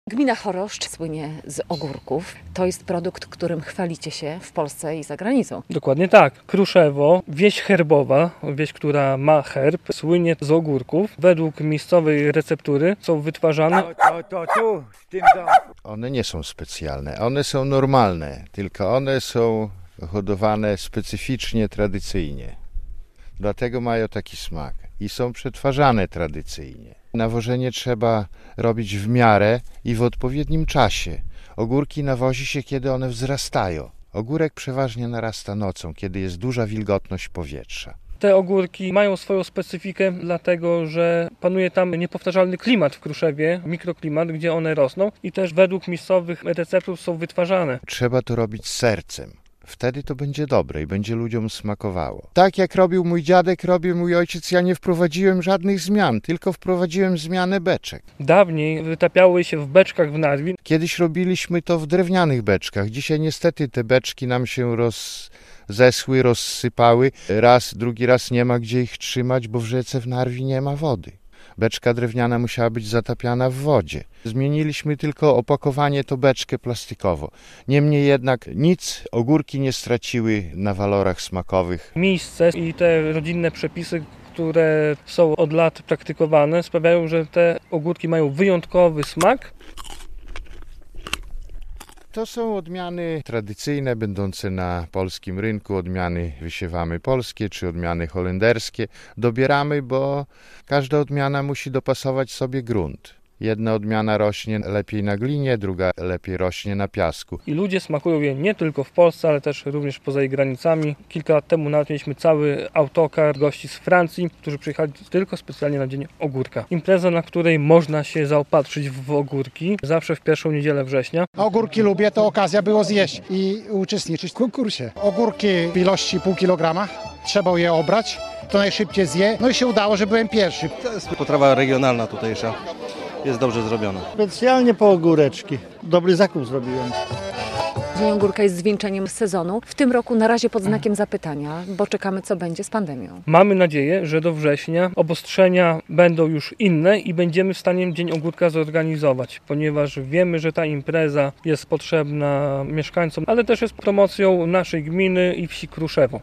Gmina Choroszcz słynie z ogórków. To jest produkt, którym chwalicie się w Polsce i za granicą. Dokładnie tak. Kruszewo, wieś herbowa, wieś, która ma herb, słynie z ogórków. Według miejscowej receptury są wytwarzane. Tu, w tym domu. One nie są specjalne, one są normalne, tylko one są hodowane specyficznie, tradycyjnie. Dlatego mają taki smak i są przetwarzane tradycyjnie. Nawożenie trzeba robić w miarę i w odpowiednim czasie. Ogórki nawozi się, kiedy one wzrastają. Ogórek przeważnie narasta nocą, kiedy jest duża wilgotność powietrza. Te ogórki mają swoją specyfikę, dlatego że panuje tam niepowtarzalny klimat w Kruszewie, mikroklimat, gdzie one rosną i też według miejscowych receptur są wytwarzane. Trzeba to robić z sercem. Wtedy to będzie dobre i będzie ludziom smakowało. Tak jak robił mój dziadek, robił mój ojciec, ja nie wprowadziłem żadnych zmian, tylko wprowadziłem zmianę beczek. Dawniej wytapiały się w beczkach w Narwi. Kiedyś robiliśmy to w drewnianych beczkach. Dzisiaj niestety te beczki nam się zeszły, rozsypały. Raz, drugi raz nie ma gdzie ich trzymać, bo w rzece w Narwi nie ma wody. Beczka drewniana musiała być zatapiana w wodzie. Zmieniliśmy tylko opakowanie, to beczkę plastikową. Niemniej jednak ogórki nie straciły na walorach smakowych. Miejsce i te rodzinne przepisy, które są od lat praktykowane, sprawiają, że te ogórki mają wyjątkowy smak. To są odmiany tradycyjne, będące na polskim rynku. Odmiany wysiewamy polskie czy odmiany holenderskie. Dobieramy, bo każda odmiana musi dopasować sobie grunt. Jedna odmiana rośnie lepiej na glinie, druga lepiej rośnie na piasku. I ludzie smakują je nie tylko w Polsce, ale też również poza jej granicami. Kilka lat temu nawet mieliśmy cały autokar gości z Francji, którzy przyjechali tylko specjalnie na Dzień Ogórka. Impreza, na której można się zaopatrzyć w ogórki, zawsze w pierwszą niedzielę września. Ogórki lubię, to okazja było zjeść i uczestniczyć w konkursie. Ogórki w ilości pół kilograma, trzeba je obrać, to najszybciej zje. No i się udało, że byłem pierwszy. To jest potrawa regionalna tutejsza. Jest dobrze zrobiona. Specjalnie po ogóreczki. Dobry zakup zrobiłem. Dzień Ogórka jest zwieńczeniem sezonu. W tym roku na razie pod znakiem zapytania, bo czekamy, co będzie z pandemią. Mamy nadzieję, że do września obostrzenia będą już inne i będziemy w stanie Dzień Ogórka zorganizować, ponieważ wiemy, że ta impreza jest potrzebna mieszkańcom, ale też jest promocją naszej gminy i wsi Kruszewo.